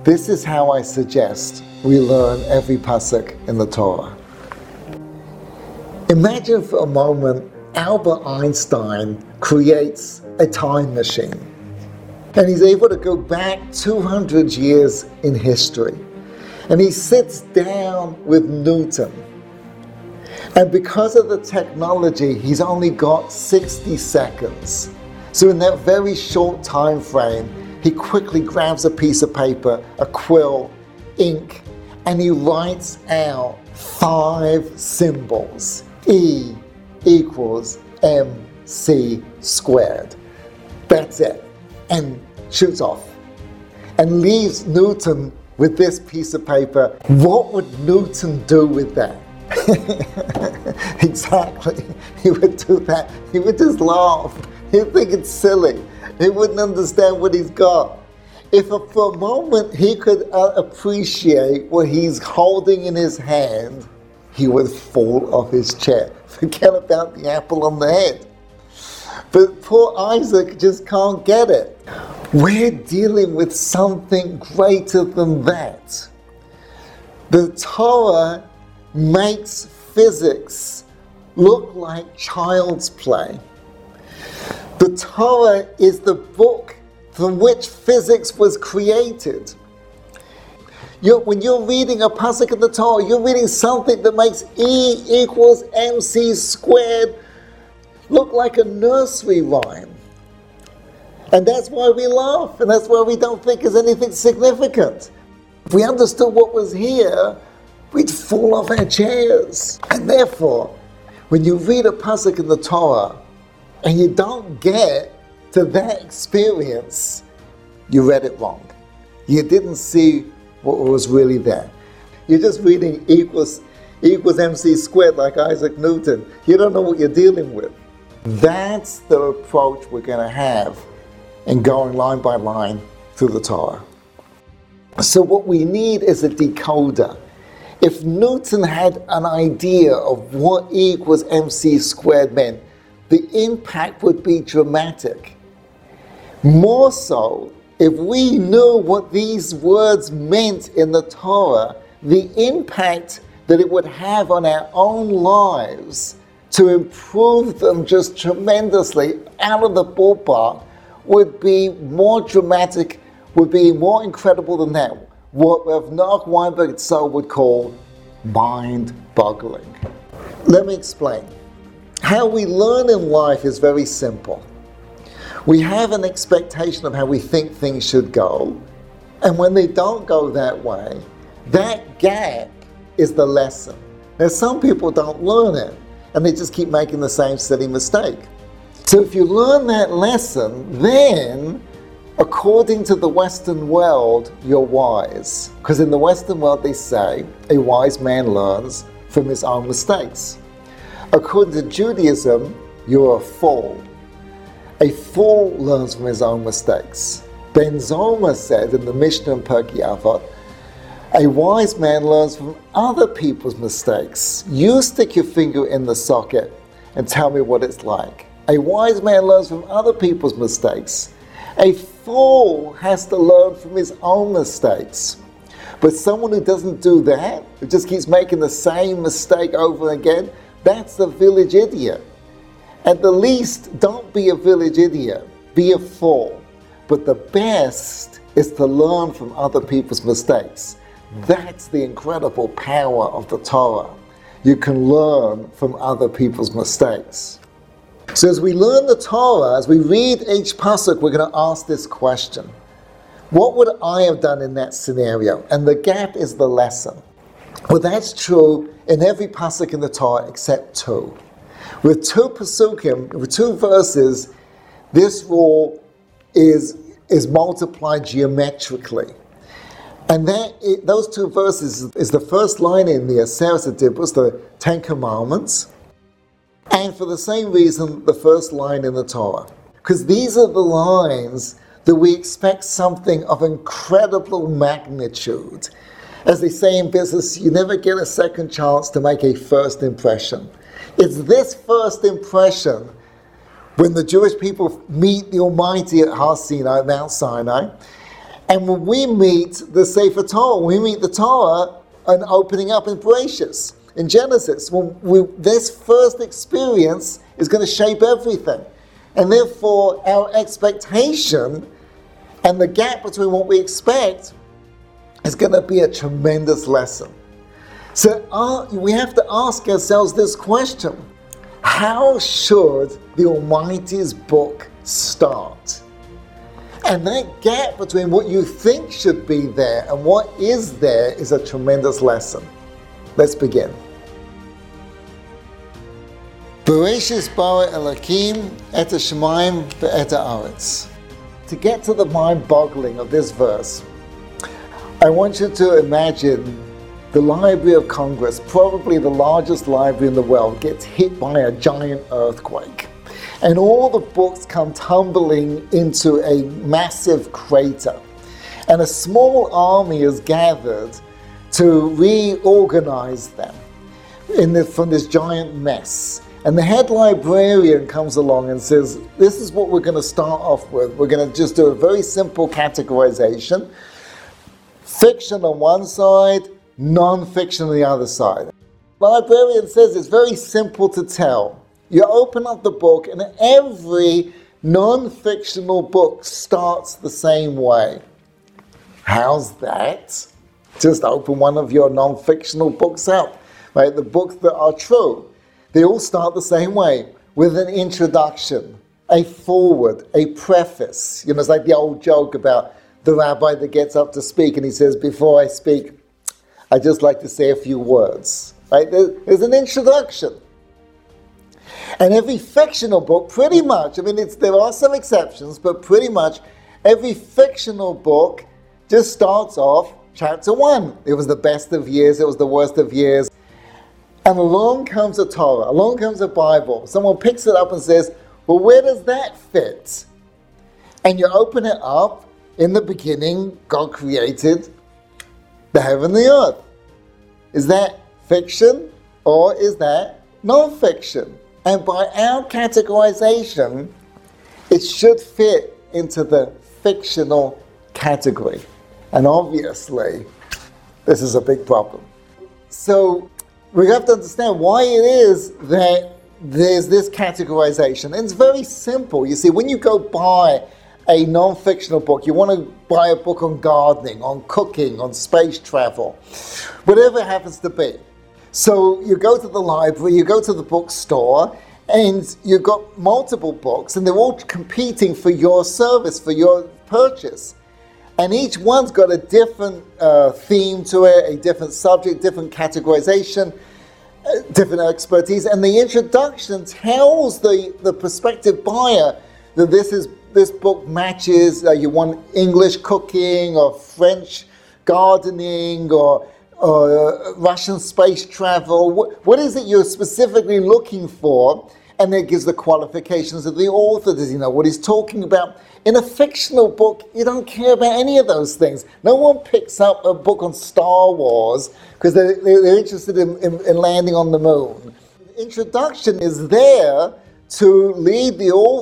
This is how I suggest we learn every pasuk in the Torah. Imagine for a moment Albert Einstein creates a time machine, and he's able to go back 200 years in history, and he sits down with Newton. And because of the technology, he's only got 60 seconds. So in that very short time frame, he quickly grabs a piece of paper, a quill, ink, and he writes out 5 symbols. E equals mc squared. That's it. And shoots off. And leaves Newton with this piece of paper. What would Newton do with that? Exactly. He would do that. He would just laugh. He'd think it's silly. He wouldn't understand what he's got. If for a moment he could appreciate what he's holding in his hand, he would fall off his chair. Forget about the apple on the head. But poor Isaac just can't get it. We're dealing with something greater than that. The Torah makes physics look like child's play. The Torah is the book from which physics was created. When you're reading a pasuk in the Torah, you're reading something that makes E equals mc squared look like a nursery rhyme. And that's why we laugh, and that's why we don't think there's anything significant. If we understood what was here, we'd fall off our chairs. And therefore, when you read a pasuk in the Torah and you don't get to that experience, you read it wrong. You didn't see what was really there. You're just reading equals mc squared like Isaac Newton. You don't know what you're dealing with. That's the approach we're going to have in going line by line through the Torah. So what we need is a decoder. If Newton had an idea of what E equals mc squared meant, the impact would be dramatic. More so, if we knew what these words meant in the Torah, the impact that it would have on our own lives to improve them just tremendously out of the ballpark would be more dramatic, would be more incredible than that. What Rav Noach Weinberg itself would call mind-boggling. Let me explain. How we learn in life is very simple. We have an expectation of how we think things should go, and when they don't go that way, that gap is the lesson. Now, some people don't learn it, and they just keep making the same silly mistake. So if you learn that lesson, then, according to the Western world, you're wise. Because in the Western world, they say, a wise man learns from his own mistakes. According to Judaism, you're a fool. A fool learns from his own mistakes. Ben Zoma said in the Mishnah in Pirkei Avot, a wise man learns from other people's mistakes. You stick your finger in the socket and tell me what it's like. A wise man learns from other people's mistakes. A fool has to learn from his own mistakes. But someone who doesn't do that, who just keeps making the same mistake over and again, that's a village idiot. At the least, don't be a village idiot. Be a fool. But the best is to learn from other people's mistakes. That's the incredible power of the Torah. You can learn from other people's mistakes. So as we learn the Torah, as we read each pasuk, we're going to ask this question. What would I have done in that scenario? And the gap is the lesson. Well, that's true in every pasuk in the Torah except 2. With 2 pasukim, with 2 verses, this rule is multiplied geometrically. And those 2 verses is the first line in the Aseret HaDibros, the 10 Commandments, and for the same reason, the first line in the Torah. Because these are the lines that we expect something of incredible magnitude. As they say in business, you never get a second chance to make a first impression. It's this first impression when the Jewish people meet the Almighty at Har Sinai, Mount Sinai, And when we meet the Sefer Torah, when we meet the Torah, an opening up in Bereshis, in Genesis, this first experience is going to shape everything. And therefore, our expectation and the gap between what we expect is going to be a tremendous lesson. So we have to ask ourselves this question: how should the Almighty's book start? And that gap between what you think should be there and what is there is a tremendous lesson. Let's begin. Bereshis bara Elokim et hashamayim ve'et haaretz. To get to the mind-boggling of this verse, I want you to imagine the Library of Congress, probably the largest library in the world, gets hit by a giant earthquake. And all the books come tumbling into a massive crater. And a small army is gathered to reorganize them from this giant mess. And the head librarian comes along and says, this is what we're going to start off with. We're going to just do a very simple categorization. Fiction on one side, non-fiction on the other side. The librarian says it's very simple to tell. You open up the book and every non-fictional book starts the same way. How's that? Just open one of your non-fictional books up. Right? The books that are true, they all start the same way, with an introduction, a foreword, a preface. It's like the old joke about the rabbi that gets up to speak and he says, before I speak, I'd just like to say a few words. Right? There's an introduction. And every fictional book, pretty much, there are some exceptions, but pretty much every fictional book just starts off chapter 1. It was the best of years, it was the worst of years. And along comes a Torah, along comes a Bible. Someone picks it up and says, well, where does that fit? And you open it up, in the beginning, God created the heaven and the earth. Is that fiction or is that non-fiction? And by our categorization, it should fit into the fictional category. And obviously, this is a big problem. So we have to understand why it is that there's this categorization. And it's very simple. You see, when you go buy a non-fictional book, you want to buy a book on gardening, on cooking, on space travel, whatever it happens to be. So you go to the library, you go to the bookstore, and you've got multiple books, and they're all competing for your service, for your purchase. And each one's got a different theme to it, a different subject, different categorization, different expertise. And the introduction tells the prospective buyer that this book matches, you want English cooking or French gardening or Russian space travel. What is it you're specifically looking for? And it gives the qualifications of the author. Does he know what he's talking about? In a fictional book, you don't care about any of those things. No one picks up a book on Star Wars because they're interested in landing on the moon. The introduction is there to lead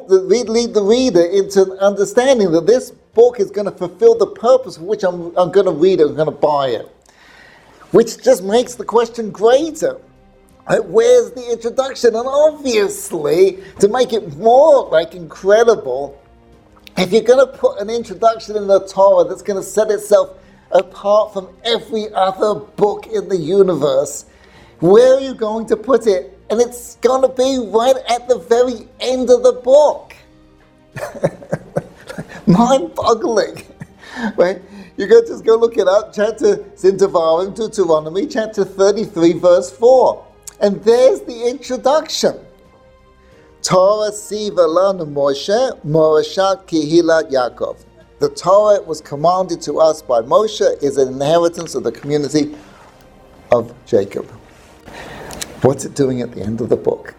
the reader into understanding that this book is going to fulfill the purpose for which I'm going to read it, I'm going to buy it. Which just makes the question greater. Where's the introduction? And obviously, to make it more incredible, if you're going to put an introduction in the Torah that's going to set itself apart from every other book in the universe, where are you going to put it? And it's going to be right at the very end of the book. Mind-boggling. Right? You can just go look it up, Deuteronomy, chapter 33, verse 4. And there's the introduction. Torah siva lanu Moshe, morashat kihilat Yaakov. The Torah was commanded to us by Moshe, is an inheritance of the community of Jacob. What's it doing at the end of the book?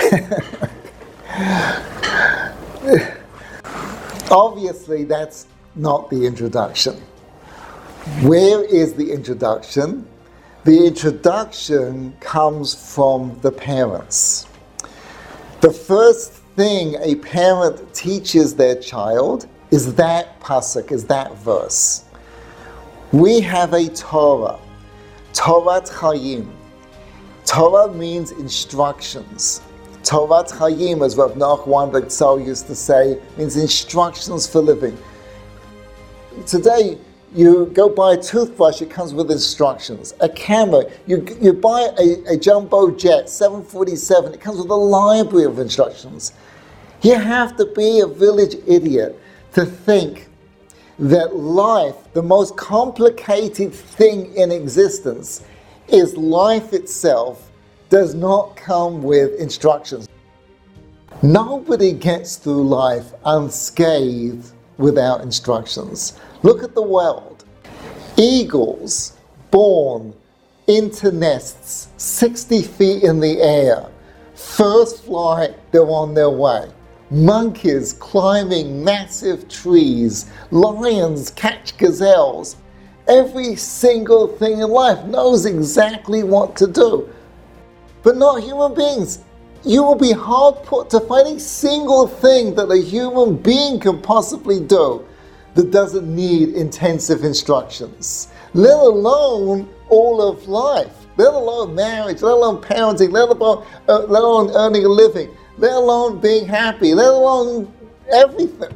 Obviously, that's not the introduction. Where is the introduction? The introduction comes from the parents. The first thing a parent teaches their child is that pasuk, is that verse. We have a Torah, Torat Chaim. Torah means instructions. Torat Chaim, as Rav Noach Weinberg Tzar used to say, means instructions for living. Today, you go buy a toothbrush, it comes with instructions. A camera, you buy a jumbo jet, 747, it comes with a library of instructions. You have to be a village idiot to think that life, the most complicated thing in existence, is life itself, does not come with instructions. Nobody gets through life unscathed without instructions. Look at the world. Eagles born into nests 60 feet in the air. First flight, they're on their way. Monkeys climbing massive trees. Lions catch gazelles. Every single thing in life knows exactly what to do. But not human beings. You will be hard put to find a single thing that a human being can possibly do that doesn't need intensive instructions, let alone all of life, let alone marriage, let alone parenting, let alone earning a living, let alone being happy, let alone everything.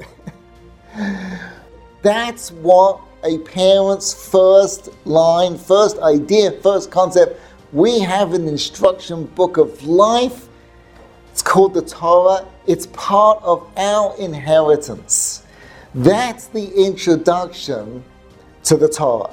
That's what a parent's first line, first idea, first concept. We have an instruction book of life. It's called the Torah. It's part of our inheritance. That's the introduction to the Torah.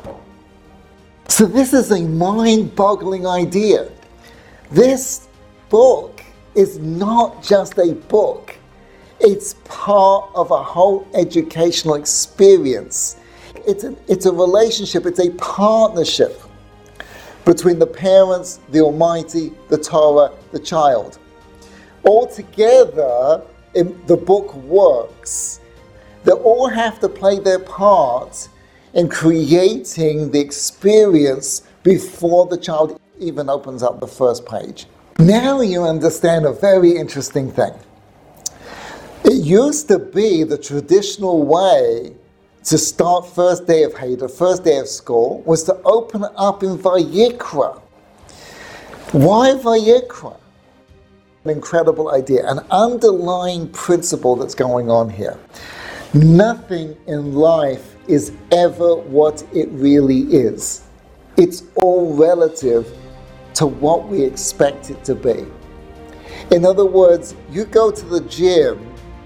So this is a mind-boggling idea. This book is not just a book. It's part of a whole educational experience. It's a relationship, it's a partnership between the parents, the Almighty, the Torah, the child. All together, the book works. They all have to play their part in creating the experience before the child even opens up the first page. Now you understand a very interesting thing. It used to be the traditional way to start first day of Heder, first day of school, was to open it up in Vayikra. Why Vayikra? An incredible idea, an underlying principle that's going on here. Nothing in life is ever what it really is. It's all relative to what we expect it to be. In other words, you go to the gym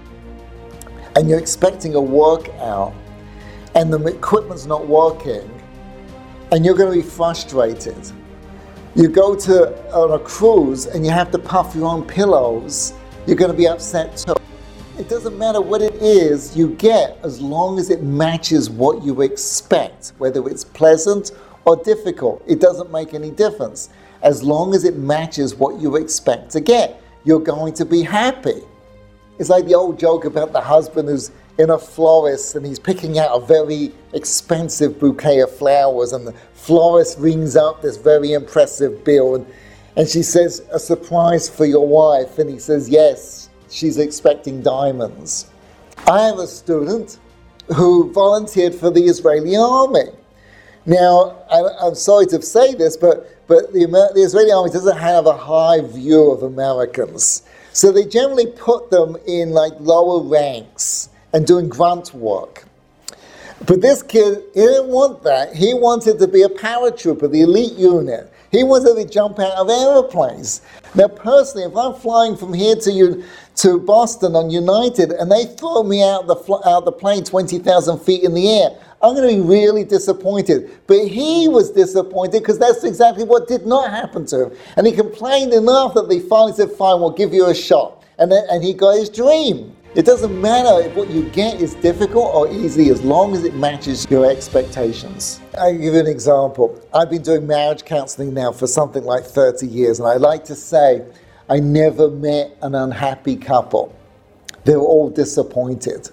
and you're expecting a workout and the equipment's not working and you're going to be frustrated. You go on a cruise and you have to puff your own pillows, you're going to be upset too. It doesn't matter what it is you get as long as it matches what you expect, whether it's pleasant or difficult. It doesn't make any difference. As long as it matches what you expect to get, you're going to be happy. It's like the old joke about the husband who's in a florist and he's picking out a very expensive bouquet of flowers and the florist rings up this very impressive bill and she says, "A surprise for your wife," and he says, "Yes, she's expecting diamonds." I have a student who volunteered for the Israeli army. Now, I'm sorry to say this, but the Israeli army doesn't have a high view of Americans. So they generally put them in like lower ranks and doing grunt work. But this kid, he didn't want that. He wanted to be a paratrooper, the elite unit. He wanted to jump out of airplanes. Now personally, if I'm flying from here to Boston on United and they throw me out the plane 20,000 feet in the air, I'm going to be really disappointed. But he was disappointed because that's exactly what did not happen to him. And he complained enough that they finally said, "Fine, we'll give you a shot." And he got his dream. It doesn't matter if what you get is difficult or easy as long as it matches your expectations. I'll give you an example. I've been doing marriage counseling now for something like 30 years, and I like to say I never met an unhappy couple. They're all disappointed.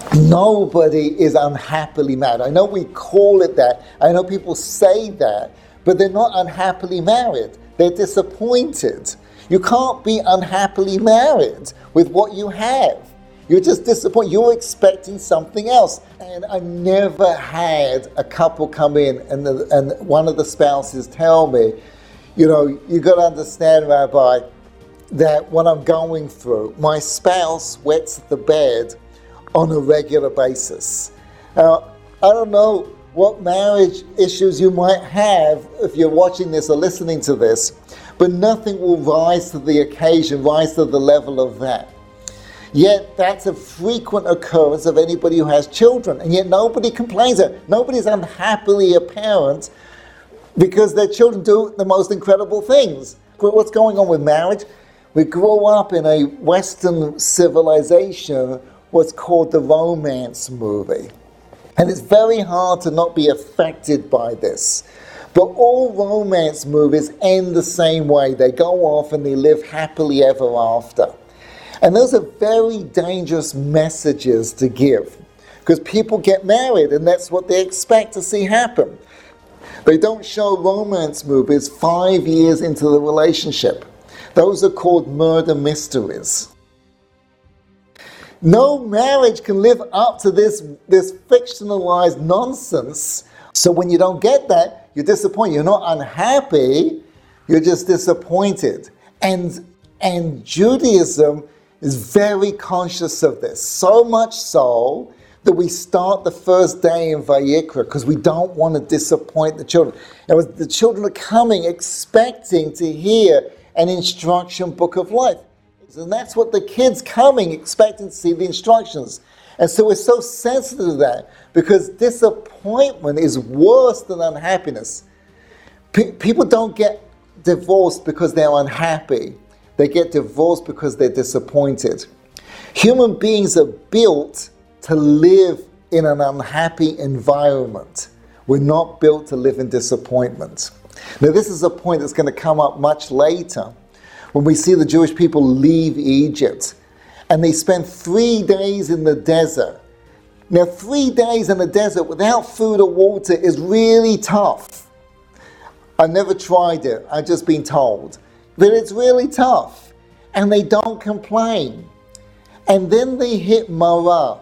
Nobody is unhappily married. I know we call it that. I know people say that, but they're not unhappily married. They're disappointed. You can't be unhappily married with what you have. You're just disappointed. You're expecting something else. And I never had a couple come in and one of the spouses tell me, you got to understand, Rabbi, that what I'm going through, my spouse wets the bed on a regular basis. Now, I don't know what marriage issues you might have if you're watching this or listening to this, but nothing will rise to the occasion, rise to the level of that. Yet that's a frequent occurrence of anybody who has children, and yet nobody complains. Nobody's unhappily a parent because their children do the most incredible things. But what's going on with marriage? We grow up in a Western civilization, what's called the romance movie. And it's very hard to not be affected by this. But all romance movies end the same way. They go off and they live happily ever after. And those are very dangerous messages to give, because people get married and that's what they expect to see happen. They don't show romance movies 5 years into the relationship. Those are called murder mysteries. No marriage can live up to this fictionalized nonsense. So when you don't get that, you're disappointed. You're not unhappy, you're just disappointed. And Judaism is very conscious of this, so much so that we start the first day in Vayikra because we don't want to disappoint the children. The children are coming expecting to hear an instruction book of life. And that's what the kids coming expecting to see the instructions. And so we're so sensitive to that because disappointment is worse than unhappiness. People don't get divorced because they're unhappy. They get divorced because they're disappointed. Human beings are built to live in an unhappy environment. We're not built to live in disappointment. Now, this is a point that's going to come up much later when we see the Jewish people leave Egypt and they spend 3 days in the desert. Now, 3 days in the desert without food or water is really tough. I've never tried it, I've just been told. But it's really tough. And they don't complain. And then they hit Marah.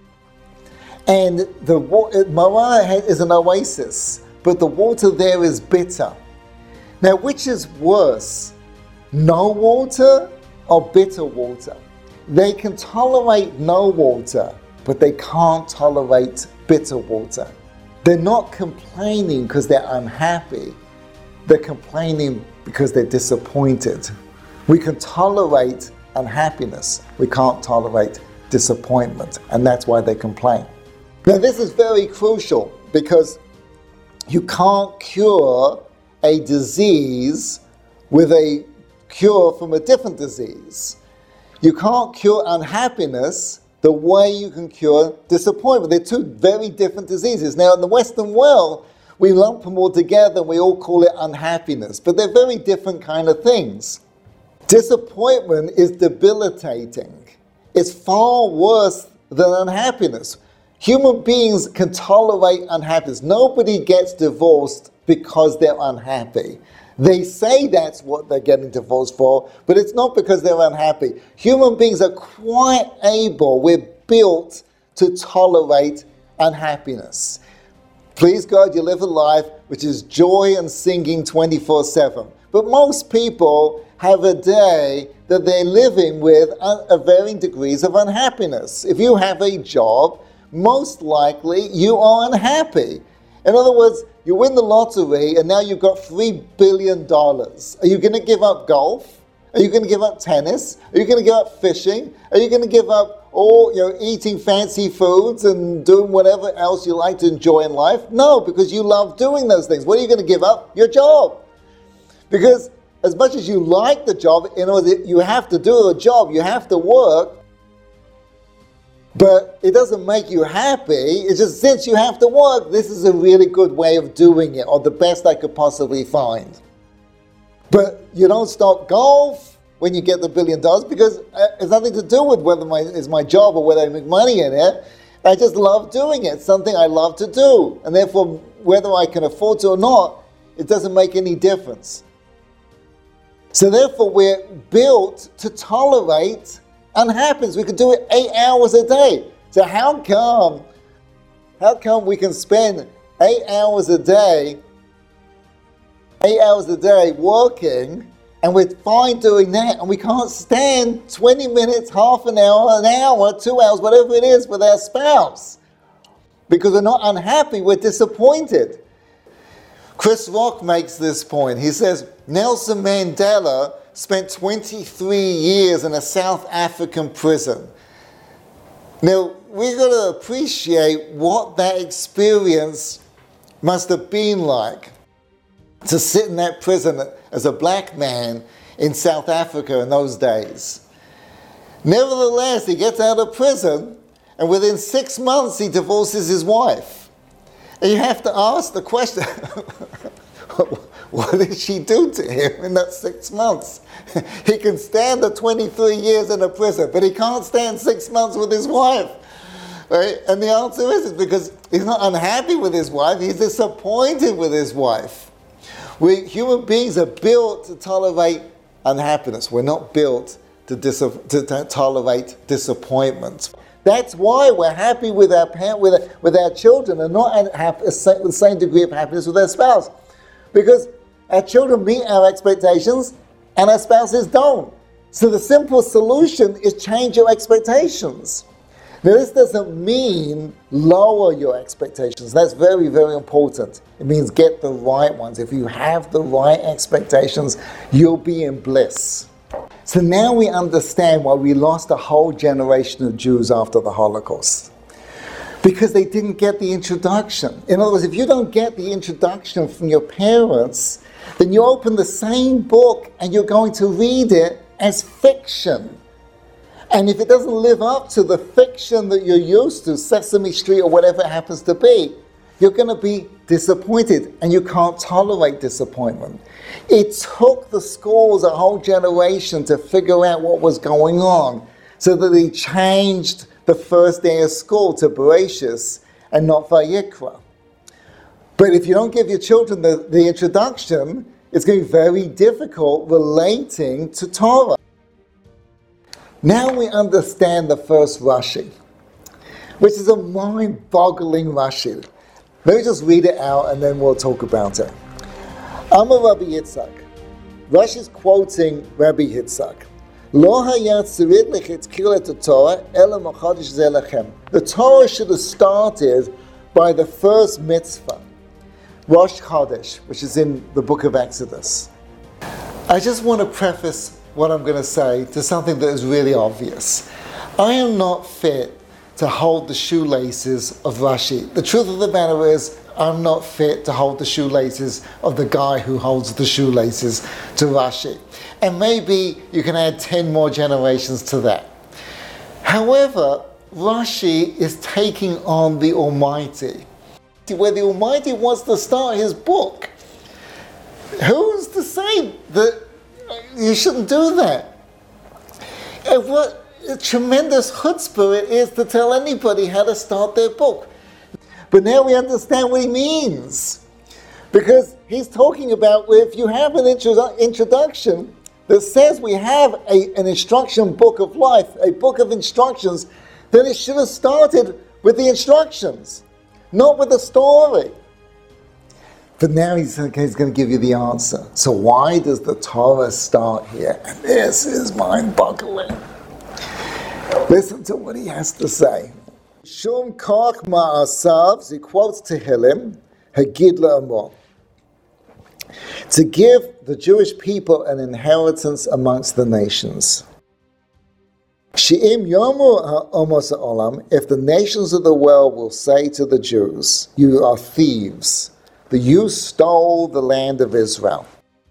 And Marah is an oasis, but the water there is bitter. Now, which is worse? No water or bitter water? They can tolerate no water, but they can't tolerate bitter water. They're not complaining because they're unhappy. They're complaining because they're disappointed. We can tolerate unhappiness. We can't tolerate disappointment. And that's why they complain. Now, this is very crucial because you can't cure a disease with a cure from a different disease. You can't cure unhappiness the way you can cure disappointment. They're two very different diseases. Now, in the Western world, we lump them all together and we all call it unhappiness, but they're very different kind of things. Disappointment is debilitating. It's far worse than unhappiness. Human beings can tolerate unhappiness. Nobody gets divorced because they're unhappy. They say that's what they're getting divorced for, but it's not because they're unhappy. Human beings are quite able, we're built to tolerate unhappiness. Please God, you live a life which is joy and singing 24/7. But most people have a day that they're living with varying degrees of unhappiness. If you have a job, most likely you are unhappy. In other words, you win the lottery and now you've got $3 billion. Are you going to give up golf? Are you going to give up tennis? Are you going to give up fishing? Are you going to give up eating fancy foods and doing whatever else you like to enjoy in life? No, because you love doing those things. What are you going to give up? Your job. Because as much as you like the job, you have to do a job, you have to work, but it doesn't make you happy. It's just since you have to work, this is a really good way of doing it, or the best I could possibly find. But you don't start golf when you get the $1 billion because it's nothing to do with whether it's my job or whether I make money in it. I just love doing it. It's something I love to do. And therefore, whether I can afford to or not, it doesn't make any difference. So therefore, we're built to tolerate unhappiness. We could do it 8 hours a day. So how come we can spend 8 hours a day working, and we're fine doing that, and we can't stand 20 minutes, half an hour, 2 hours, whatever it is, with our spouse? Because we're not unhappy, we're disappointed. Chris Rock makes this point. He says, Nelson Mandela spent 23 years in a South African prison. Now, we've got to appreciate what that experience must have been like, to sit in that prison as a black man in South Africa in those days. Nevertheless, he gets out of prison, and within 6 months he divorces his wife. And you have to ask the question, what did she do to him in that 6 months? He can stand the 23 years in a prison, but he can't stand 6 months with his wife. Right? And the answer is because he's not unhappy with his wife, he's disappointed with his wife. We human beings are built to tolerate unhappiness. We're not built to tolerate disappointment. That's why we're happy with our children and not with the same degree of happiness with our spouse. Because our children meet our expectations and our spouses don't. So the simple solution is change your expectations. Now, this doesn't mean lower your expectations. That's very, very important. It means get the right ones. If you have the right expectations, you'll be in bliss. So now we understand why we lost a whole generation of Jews after the Holocaust. Because they didn't get the introduction. In other words, if you don't get the introduction from your parents, then you open the same book and you're going to read it as fiction. And if it doesn't live up to the fiction that you're used to, Sesame Street or whatever it happens to be, you're going to be disappointed, and you can't tolerate disappointment. It took the schools a whole generation to figure out what was going on, so that they changed the first day of school to Bereshis and not Vayikra. But if you don't give your children the introduction, it's going to be very difficult relating to Torah. Now we understand the first Rashi, which is a mind-boggling Rashi. Let me just read it out and then we'll talk about it. Amar Rabbi Yitzchak. Rashi is quoting Rabbi Yitzchak. Lo hayat tzirut lechatchila Torah ela machodesh zeh lachem. The Torah should have started by the first mitzvah, Rosh Chodesh, which is in the book of Exodus. I just want to preface what I'm going to say to something that is really obvious. I am not fit to hold the shoelaces of Rashi. The truth of the matter is, I'm not fit to hold the shoelaces of the guy who holds the shoelaces to Rashi. And maybe you can add 10 more generations to that. However, Rashi is taking on the Almighty, where the Almighty wants to start his book. Who's to say that you shouldn't do that? And what a tremendous chutzpah it is to tell anybody how to start their book. But now we understand what he means. Because he's talking about if you have an introduction that says we have an instruction book of life, a book of instructions, then it should have started with the instructions, not with the story. But now he's going to give you the answer. So why does the Torah start here? And this is mind-boggling. Listen to what he has to say. Shum kach ma'asav, he quotes Tehillim, Hagid la'amor, to give the Jewish people an inheritance amongst the nations. She'im yomu ha'omos ha'olam, if the nations of the world will say to the Jews, you are thieves, that you stole the land of Israel,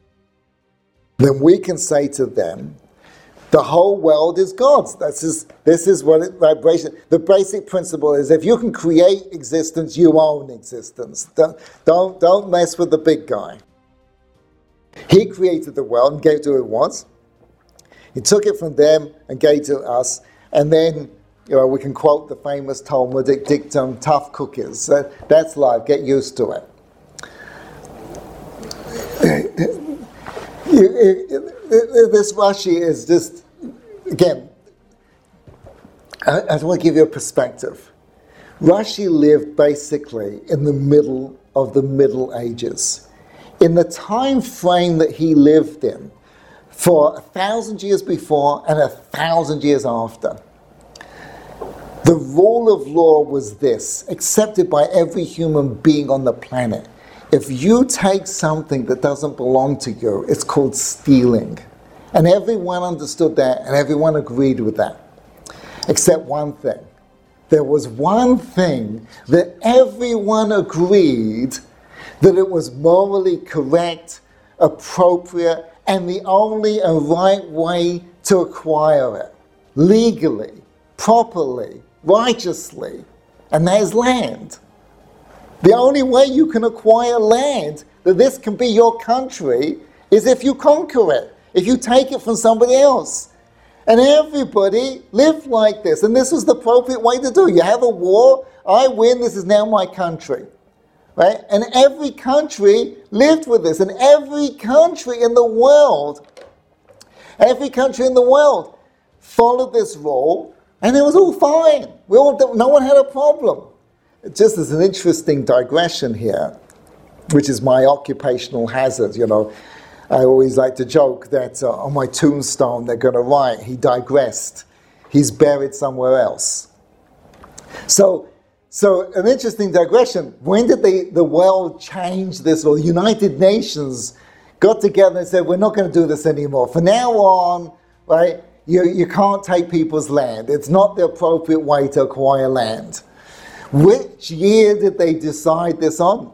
then we can say to them, the whole world is God's. This is what vibration. The basic principle is if you can create existence, you own existence. Don't mess with the big guy. He created the world and gave it to who it was. He took it from them and gave it to us. And then we can quote the famous Talmudic dictum, tough cookies. That's life. Get used to it. This Rashi is just, again, I just want to give you a perspective. Rashi lived basically in the middle of the Middle Ages. In the time frame that he lived in, for 1,000 years before and 1,000 years after, the rule of law was this, accepted by every human being on the planet. If you take something that doesn't belong to you, it's called stealing. And everyone understood that, and everyone agreed with that. Except one thing. There was one thing that everyone agreed that it was morally correct, appropriate, and the only and right way to acquire it. Legally, properly, righteously. And that is land. The only way you can acquire land, that this can be your country, is if you conquer it, if you take it from somebody else. And everybody lived like this, and this was the appropriate way to do it. You have a war, I win, this is now my country. Right? And every country lived with this, and every country in the world followed this rule, and it was all fine. No one had a problem. Just as an interesting digression here, which is my occupational hazard, I always like to joke that on my tombstone they're going to write, he digressed. He's buried somewhere else. So an interesting digression. When did the world change this? Well, the United Nations got together and said, we're not going to do this anymore. From now on, right, you can't take people's land. It's not the appropriate way to acquire land. Which year did they decide this on?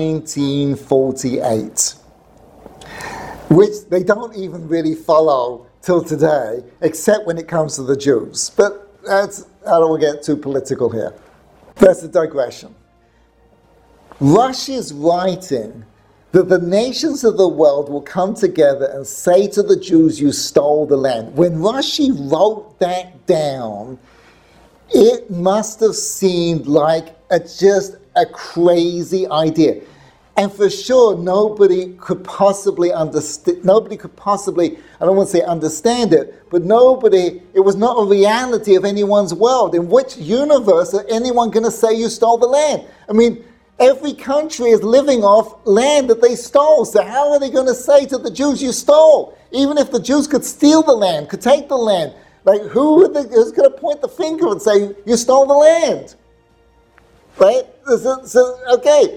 1948. Which they don't even really follow till today, except when it comes to the Jews. But I don't want to get too political here. That's a digression. Rashi is writing that the nations of the world will come together and say to the Jews, you stole the land. When Rashi wrote that down, it must have seemed like just a crazy idea. And for sure, nobody could possibly understand, I don't want to say understand it, but it was not a reality of anyone's world. In which universe are anyone going to say you stole the land? I mean, every country is living off land that they stole. So how are they going to say to the Jews, you stole? Even if the Jews could steal the land, could take the land, like who's going to point the finger and say, you stole the land? Right? So, okay.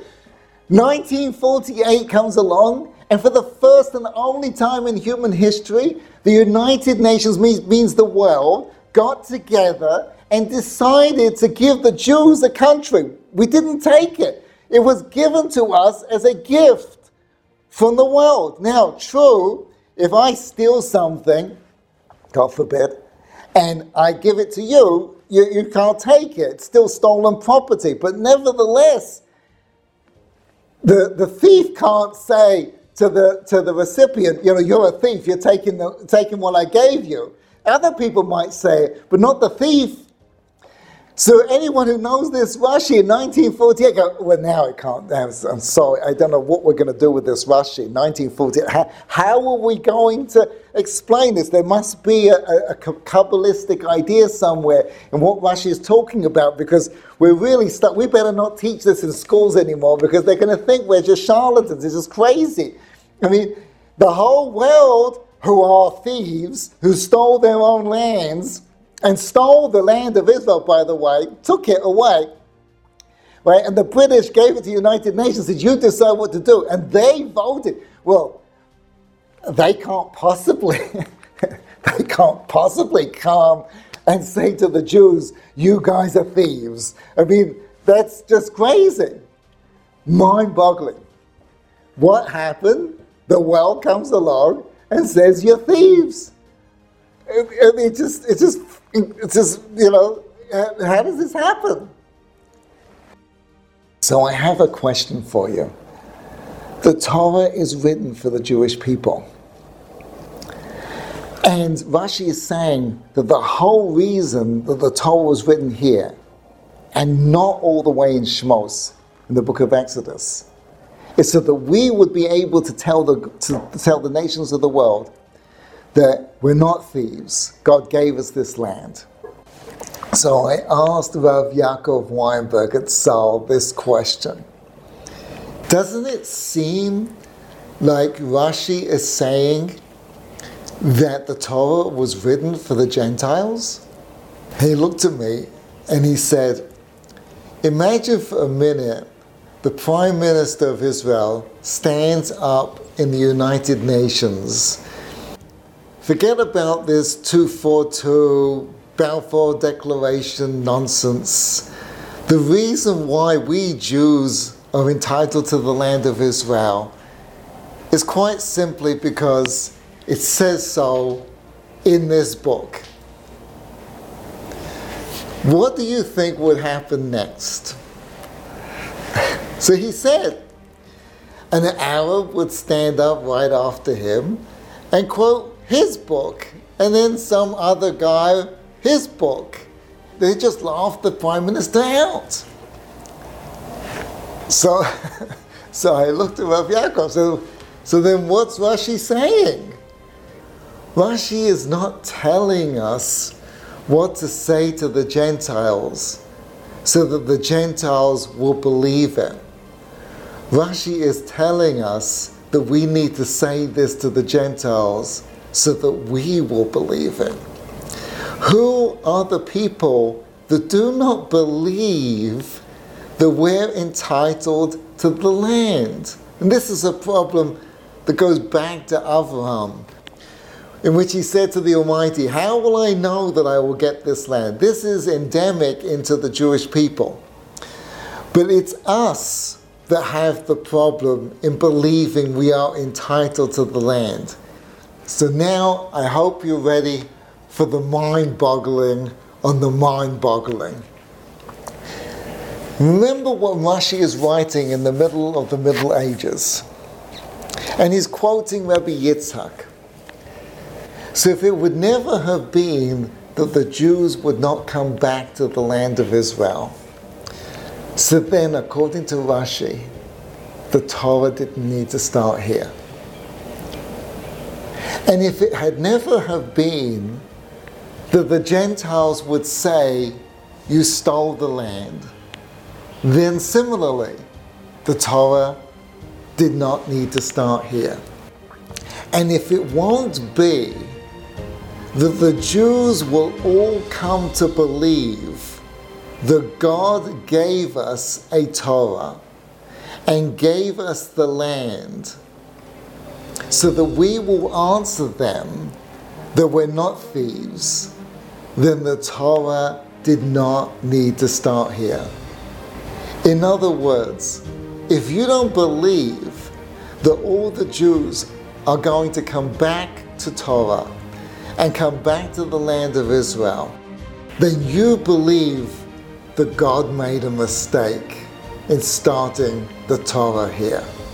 1948 comes along, and for the first and only time in human history, the United Nations, means the world, got together and decided to give the Jews a country. We didn't take it. It was given to us as a gift from the world. Now, true, if I steal something, God forbid, and I give it to you, you can't take it. It's still stolen property. But nevertheless, the thief can't say to the recipient, you're a thief, you're taking what I gave you. Other people might say it, but not the thief. So anyone who knows this Rashi in 1948, well, now it can't. I'm sorry, I don't know what we're going to do with this Rashi. 1948. How are we going to explain this? There must be a Kabbalistic idea somewhere in what Rashi is talking about, because we're really stuck. We better not teach this in schools anymore, because they're going to think we're just charlatans. It's just crazy. I mean, the whole world, who are thieves, who stole their own lands, and stole the land of Israel, by the way, took it away, right? And the British gave it to the United Nations, said, you decide what to do. And they voted. Well, they can't possibly come and say to the Jews, you guys are thieves. I mean, that's just crazy. Mind-boggling. What happened? The world comes along and says, you're thieves. I mean, it's just, how does this happen? So I have a question for you. The Torah is written for the Jewish people. And Rashi is saying that the whole reason that the Torah was written here, and not all the way in Shmos, in the book of Exodus, is so that we would be able to tell the nations of the world that we're not thieves. God gave us this land. So I asked Rav Yaakov Weinberg at Saal this question. Doesn't it seem like Rashi is saying that the Torah was written for the Gentiles? He looked at me and he said, imagine for a minute the Prime Minister of Israel stands up in the United Nations. Forget about this 242 Balfour Declaration nonsense. The reason why we Jews are entitled to the land of Israel is quite simply because it says so in this book. What do you think would happen next? So he said, an Arab would stand up right after him and quote his book, and then some other guy, his book. They just laughed the Prime Minister out. So I looked at Rav Yaakov, so then what's Rashi saying? Rashi is not telling us what to say to the Gentiles so that the Gentiles will believe it. Rashi is telling us that we need to say this to the Gentiles so that we will believe it. Who are the people that do not believe that we're entitled to the land? And this is a problem that goes back to Avraham, in which he said to the Almighty, how will I know that I will get this land? This is endemic into the Jewish people. But it's us that have the problem in believing we are entitled to the land. So now I hope you're ready for the mind-boggling on the mind-boggling. Remember what Rashi is writing in the middle of the Middle Ages. And he's quoting Rabbi Yitzhak. So if it would never have been that the Jews would not come back to the land of Israel, so then, according to Rashi, the Torah didn't need to start here. And if it had never have been that the Gentiles would say, you stole the land, then similarly, the Torah did not need to start here. And if it won't be that the Jews will all come to believe that God gave us a Torah and gave us the land so that we will answer them that we're not thieves, then the Torah did not need to start here. In other words, if you don't believe that all the Jews are going to come back to Torah and come back to the land of Israel, then you believe that God made a mistake in starting the Torah here.